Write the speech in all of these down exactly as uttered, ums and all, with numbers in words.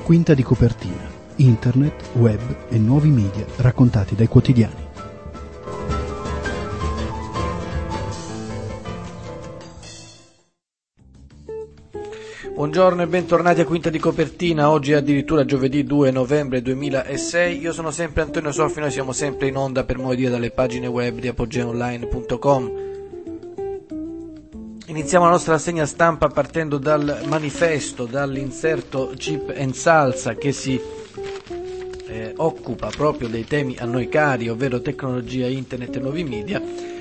Quinta di copertina. Internet, web e nuovi media raccontati dai quotidiani. Buongiorno e bentornati a Quinta di copertina. Oggi è addirittura giovedì due novembre duemilasei. Io sono sempre Antonio Soffi, noi siamo sempre in onda per moedire dalle pagine web di apogea online punto com. Iniziamo la nostra rassegna stampa partendo dal manifesto, dall'inserto Chip and Salsa che si eh, occupa proprio dei temi a noi cari, ovvero tecnologia, internet e nuovi media.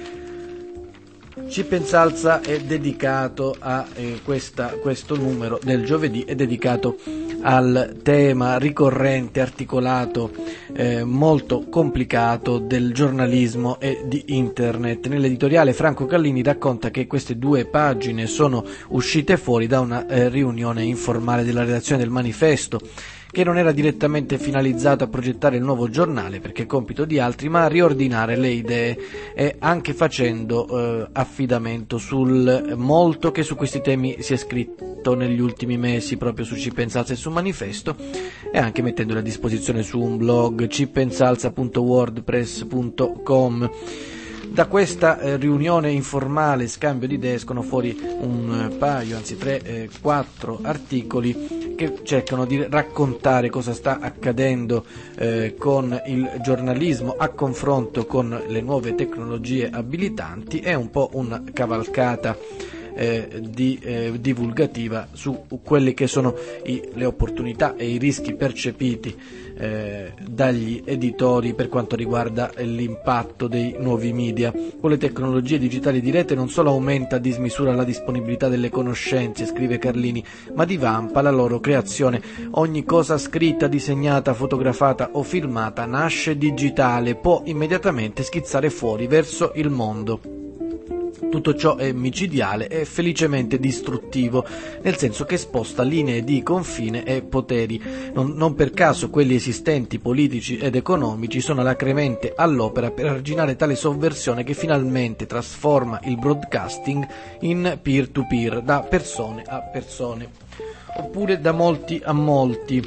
Chip and Salsa è dedicato a eh, questa, questo numero del giovedì, è dedicato al tema ricorrente, articolato, eh, molto complicato del giornalismo e di internet. Nell'editoriale Franco Callini racconta che queste due pagine sono uscite fuori da una eh, riunione informale della redazione del manifesto, che non era direttamente finalizzato a progettare il nuovo giornale, perché è compito di altri, ma a riordinare le idee e anche facendo eh, affidamento sul molto che su questi temi si è scritto negli ultimi mesi proprio su Chip and Salsa e su Manifesto, e anche mettendoli a disposizione su un blog chip and salsa punto wordpress punto com. Da questa eh, riunione informale, scambio di idee, escono fuori un eh, paio, anzi tre, eh, quattro articoli che cercano di raccontare cosa sta accadendo eh, con il giornalismo a confronto con le nuove tecnologie abilitanti. È un po' una cavalcata eh, di, eh, divulgativa su quelle che sono i, le opportunità e i rischi percepiti Eh, dagli editori per quanto riguarda l'impatto dei nuovi media. Con le tecnologie digitali di rete non solo aumenta a dismisura la disponibilità delle conoscenze, scrive Carlini, ma divampa la loro creazione. Ogni cosa scritta, disegnata, fotografata o filmata nasce digitale, può immediatamente schizzare fuori verso il mondo. Tutto ciò è micidiale e felicemente distruttivo, nel senso che sposta linee di confine e poteri. Non, non per caso quelli esistenti, politici ed economici, sono alacremente all'opera per arginare tale sovversione che finalmente trasforma il broadcasting in peer-to-peer, da persone a persone, oppure da molti a molti.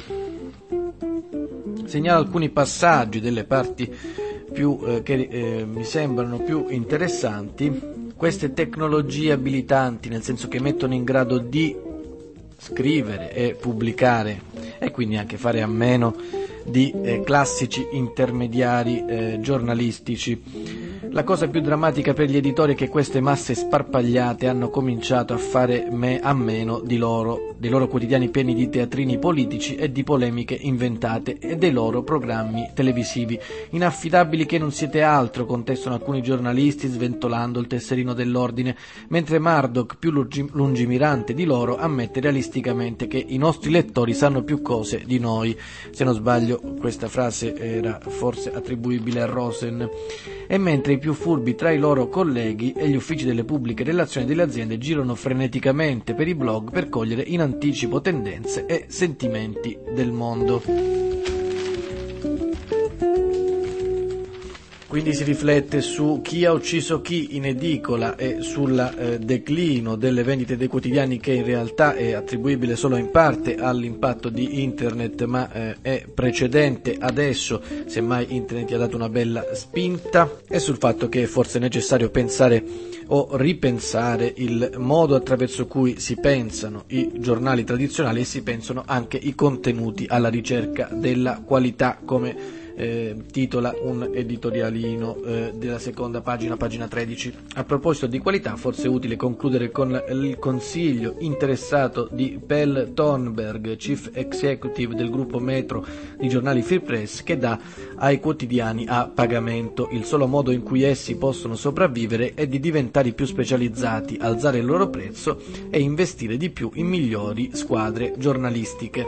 Segnala alcuni passaggi delle parti più, eh, che eh, mi sembrano più interessanti. Queste tecnologie abilitanti, nel senso che mettono in grado di scrivere e pubblicare e quindi anche fare a meno di eh, classici intermediari eh, giornalistici. La cosa più drammatica per gli editori è che queste masse sparpagliate hanno cominciato a fare me- a meno di loro, dei loro quotidiani pieni di teatrini politici e di polemiche inventate e dei loro programmi televisivi. Inaffidabili che non siete altro, contestano alcuni giornalisti sventolando il tesserino dell'ordine, mentre Murdoch, più lungi- lungimirante di loro, ammette realisticamente che i nostri lettori sanno più cose di noi. Se non sbaglio questa frase era forse attribuibile a Rosen. E mentre i più furbi tra i loro colleghi e gli uffici delle pubbliche relazioni delle aziende girano freneticamente per i blog per cogliere in anticipo tendenze e sentimenti del mondo. Quindi si riflette su chi ha ucciso chi in edicola e sul eh, declino delle vendite dei quotidiani, che in realtà è attribuibile solo in parte all'impatto di internet, ma eh, è precedente adesso, semmai internet gli ha dato una bella spinta, e sul fatto che è forse necessario pensare o ripensare il modo attraverso cui si pensano i giornali tradizionali e si pensano anche i contenuti alla ricerca della qualità, come Eh, titola un editorialino eh, della seconda pagina, pagina tredici. A proposito di qualità, forse è utile concludere con il consiglio interessato di Pell Thornberg, Chief Executive del gruppo Metro di giornali Free Press, che dà ai quotidiani a pagamento. Il solo modo in cui essi possono sopravvivere è di diventare più specializzati, alzare il loro prezzo e investire di più in migliori squadre giornalistiche.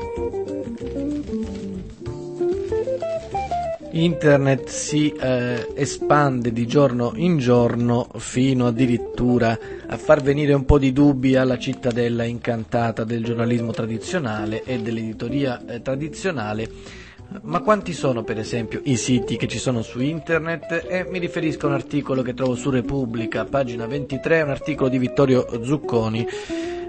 Internet si eh, espande di giorno in giorno fino addirittura a far venire un po' di dubbi alla cittadella incantata del giornalismo tradizionale e dell'editoria eh, tradizionale. Ma quanti sono per esempio i siti che ci sono su internet? E mi riferisco a un articolo che trovo su Repubblica, pagina ventitré, un articolo di Vittorio Zucconi,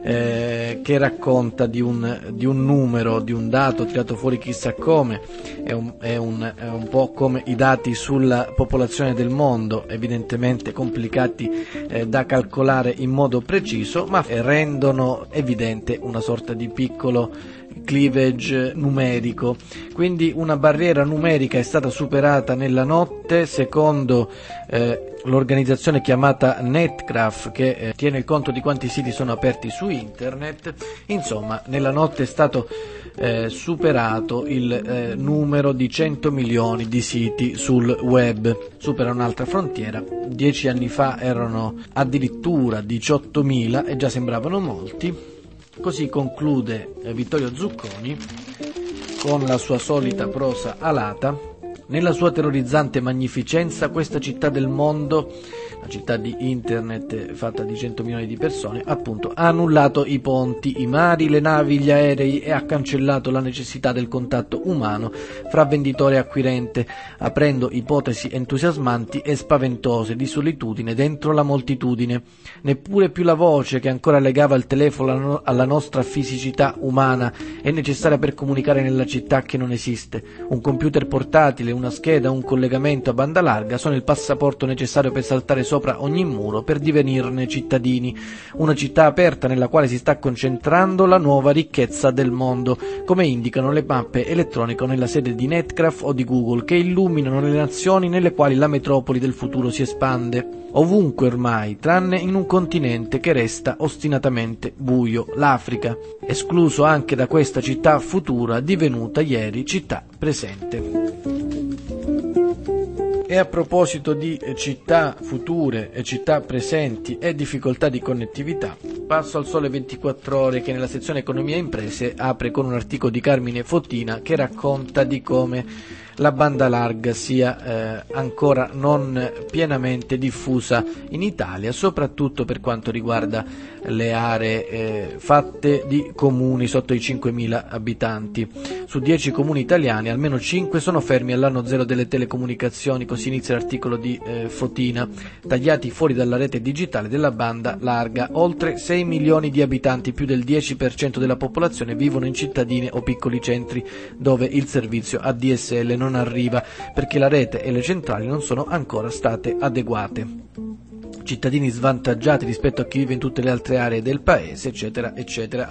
eh, che racconta di un, di un numero, di un dato tirato fuori chissà come, è un, è, un, è un po' come i dati sulla popolazione del mondo, evidentemente complicati eh, da calcolare in modo preciso, ma rendono evidente una sorta di piccolo cleavage numerico. Quindi una barriera numerica è stata superata nella notte, secondo eh, l'organizzazione chiamata Netgraph, che eh, tiene conto di quanti siti sono aperti su internet. Insomma, nella notte è stato eh, superato il eh, numero di cento milioni di siti sul web. Supera un'altra frontiera. Dieci anni fa erano addirittura diciottomila e già sembravano molti. Così conclude eh, Vittorio Zucconi con la sua solita prosa alata. Nella sua terrorizzante magnificenza, questa città del mondo, la città di internet fatta di cento milioni di persone, appunto, ha annullato i ponti, i mari, le navi, gli aerei e ha cancellato la necessità del contatto umano fra venditore e acquirente, aprendo ipotesi entusiasmanti e spaventose di solitudine dentro la moltitudine. Neppure più la voce che ancora legava il telefono alla nostra fisicità umana è necessaria per comunicare nella città che non esiste. Un computer portatile, una scheda, un collegamento a banda larga sono il passaporto necessario per saltare sopra ogni muro, per divenirne cittadini. Una città aperta nella quale si sta concentrando la nuova ricchezza del mondo, come indicano le mappe elettroniche nella sede di Netgraph o di Google, che illuminano le nazioni nelle quali la metropoli del futuro si espande. Ovunque ormai, tranne in un continente che resta ostinatamente buio, l'Africa, escluso anche da questa città futura divenuta ieri città presente. E a proposito di città future e città presenti e difficoltà di connettività, passo al Sole ventiquattro Ore, che nella sezione Economia e Imprese apre con un articolo di Carmine Fotina che racconta di come la banda larga sia eh, ancora non pienamente diffusa in Italia, soprattutto per quanto riguarda le aree eh, fatte di comuni sotto i cinquemila abitanti. Su dieci comuni italiani, almeno cinque sono fermi all'anno zero delle telecomunicazioni, così inizia l'articolo di eh, Fotina, tagliati fuori dalla rete digitale della banda larga. Oltre sei milioni di abitanti, più del dieci per cento della popolazione, vivono in cittadine o piccoli centri dove il servizio A D S L non arriva perché la rete e le centrali non sono ancora state adeguate. Cittadini svantaggiati rispetto a chi vive in tutte le altre aree del paese, eccetera, eccetera.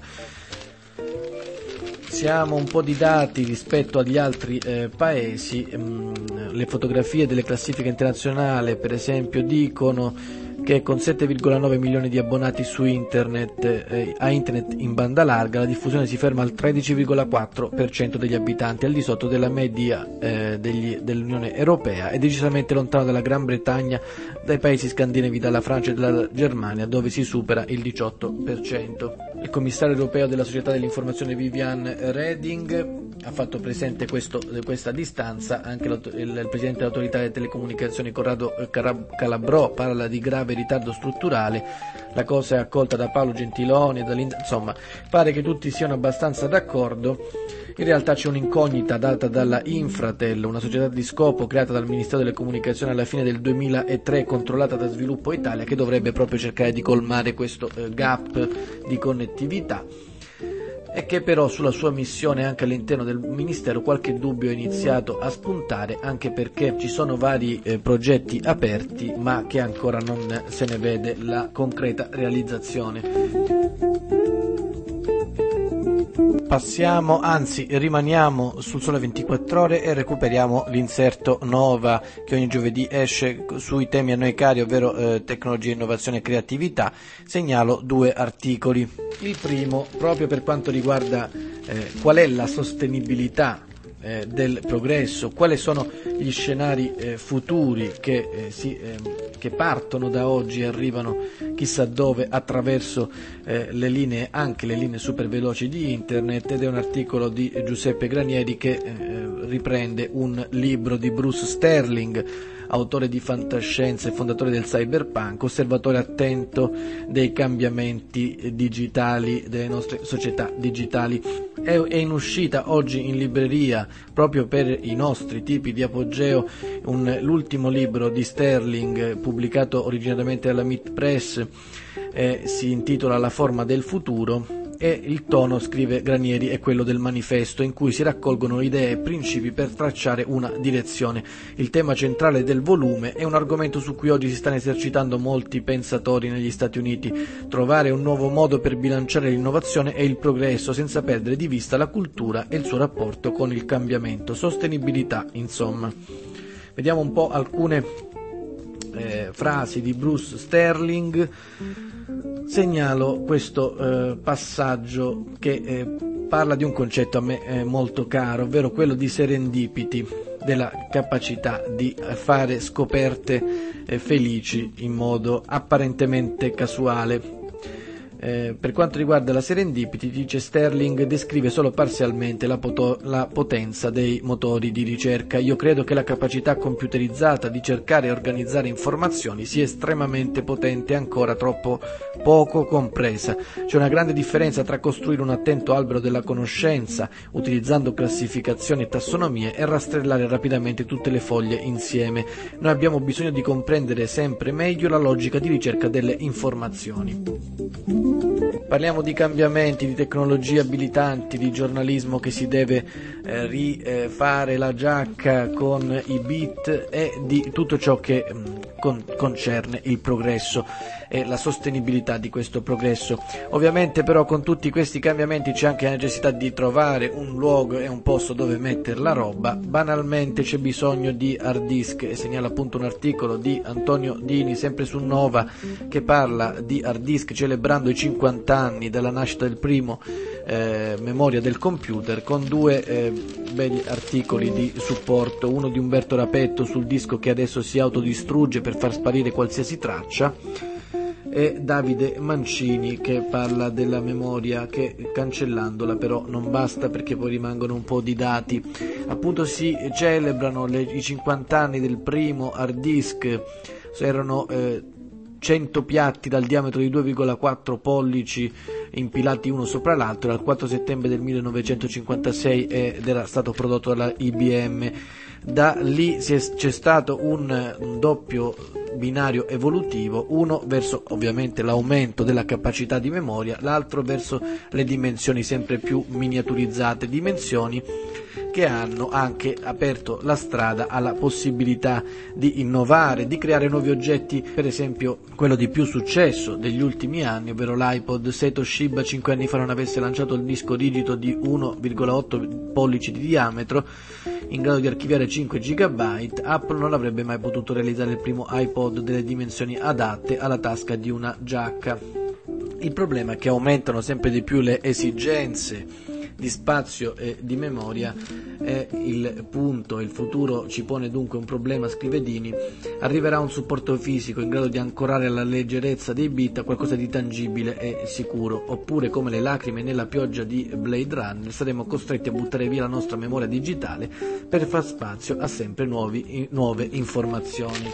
Siamo un po' di dati rispetto agli altri eh, paesi. Mm, le fotografie delle classifiche internazionali, per esempio, dicono che con sette virgola nove milioni di abbonati su internet, eh, a internet in banda larga, la diffusione si ferma al tredici virgola quattro per cento degli abitanti, al di sotto della media eh, degli, dell'Unione Europea, e decisamente lontano dalla Gran Bretagna, dai paesi scandinavi, dalla Francia e dalla Germania, dove si supera il diciotto per cento. Il commissario europeo della Società dell'Informazione Viviane Reding ha fatto presente questo, questa distanza. Anche il, il presidente dell'autorità delle telecomunicazioni Corrado Calabrò parla di grave ritardo strutturale. La cosa è accolta da Paolo Gentiloni, insomma pare che tutti siano abbastanza d'accordo. In realtà c'è un'incognita data dalla Infratel, una società di scopo creata dal Ministero delle Comunicazioni alla fine del duemilatré, controllata da Sviluppo Italia, che dovrebbe proprio cercare di colmare questo eh, gap di connettività, e che però sulla sua missione anche all'interno del Ministero qualche dubbio è iniziato a spuntare, anche perché ci sono vari eh, progetti aperti ma che ancora non se ne vede la concreta realizzazione. Passiamo, anzi rimaniamo sul Sole ventiquattro Ore e recuperiamo l'inserto Nova che ogni giovedì esce sui temi a noi cari, ovvero eh, tecnologia, innovazione e creatività. Segnalo due articoli. Il primo, proprio per quanto riguarda eh, qual è la sostenibilità eh, del progresso, quali sono gli scenari eh, futuri che, eh, si, eh, che partono da oggi e arrivano chissà dove attraverso eh, le linee, anche le linee super veloci di internet, ed è un articolo di Giuseppe Granieri che eh, riprende un libro di Bruce Sterling, autore di fantascienza e fondatore del cyberpunk, osservatore attento dei cambiamenti digitali delle nostre società digitali. È, è in uscita oggi in libreria, proprio per i nostri tipi di apogeo, un, l'ultimo libro di Sterling, pubblicato originariamente dalla Meat Press, eh, si intitola La forma del futuro, e il tono, scrive Granieri, è quello del manifesto, in cui si raccolgono idee e principi per tracciare una direzione. Il tema centrale del volume è un argomento su cui oggi si stanno esercitando molti pensatori negli Stati Uniti: trovare un nuovo modo per bilanciare l'innovazione e il progresso senza perdere di vista la cultura e il suo rapporto con il cambiamento. Sostenibilità, insomma. Vediamo un po' alcune eh, frasi di Bruce Sterling. Segnalo questo eh, passaggio che eh, parla di un concetto a me eh, molto caro, ovvero quello di serendipity, della capacità di fare scoperte eh, felici in modo apparentemente casuale. Eh, per quanto riguarda la serendipity, dice Sterling, descrive solo parzialmente la, poto- la potenza dei motori di ricerca. Io credo che la capacità computerizzata di cercare e organizzare informazioni sia estremamente potente e ancora troppo poco compresa. C'è una grande differenza tra costruire un attento albero della conoscenza utilizzando classificazioni e tassonomie e rastrellare rapidamente tutte le foglie insieme. Noi abbiamo bisogno di comprendere sempre meglio la logica di ricerca delle informazioni. Parliamo di cambiamenti, di tecnologie abilitanti, di giornalismo che si deve eh, rifare la giacca con i bit e di tutto ciò che mh, con, concerne il progresso e la sostenibilità di questo progresso. Ovviamente però con tutti questi cambiamenti c'è anche la necessità di trovare un luogo e un posto dove mettere la roba. Banalmente c'è bisogno di hard disk, e segnala appunto un articolo di Antonio Dini sempre su Nova che parla di hard disk celebrando i cinquanta anni dalla nascita del primo eh, memoria del computer, con due eh, belli articoli di supporto, uno di Umberto Rapetto sul disco che adesso si autodistrugge per far sparire qualsiasi traccia, e Davide Mancini che parla della memoria che cancellandola però non basta, perché poi rimangono un po' di dati. Appunto si celebrano le, i cinquanta anni del primo hard disk, erano eh, cento piatti dal diametro di due virgola quattro pollici impilati uno sopra l'altro, era il quattro settembre del millenovecentocinquantasei ed era stato prodotto dalla I B M. Da lì si è, c'è stato un, un doppio binario evolutivo, uno verso ovviamente l'aumento della capacità di memoria, l'altro verso le dimensioni sempre più miniaturizzate, dimensioni che hanno anche aperto la strada alla possibilità di innovare, di creare nuovi oggetti, per esempio quello di più successo degli ultimi anni, ovvero l'iPod. Se Toshiba cinque anni fa non avesse lanciato il disco rigido di uno virgola otto pollici di diametro, in grado di archiviare cinque giga byte, Apple non avrebbe mai potuto realizzare il primo iPod delle dimensioni adatte alla tasca di una giacca. Il problema è che aumentano sempre di più le esigenze di spazio e di memoria, è il punto. Il futuro ci pone dunque un problema, scrive Dini. Arriverà un supporto fisico in grado di ancorare la leggerezza dei bit a qualcosa di tangibile e sicuro, oppure come le lacrime nella pioggia di Blade Runner saremo costretti a buttare via la nostra memoria digitale per far spazio a sempre nuovi, nuove informazioni.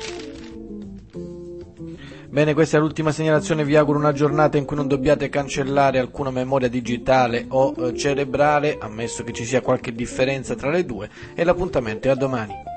Bene, questa è l'ultima segnalazione, vi auguro una giornata in cui non dobbiate cancellare alcuna memoria digitale o eh, cerebrale, ammesso che ci sia qualche differenza tra le due, e l'appuntamento è a domani.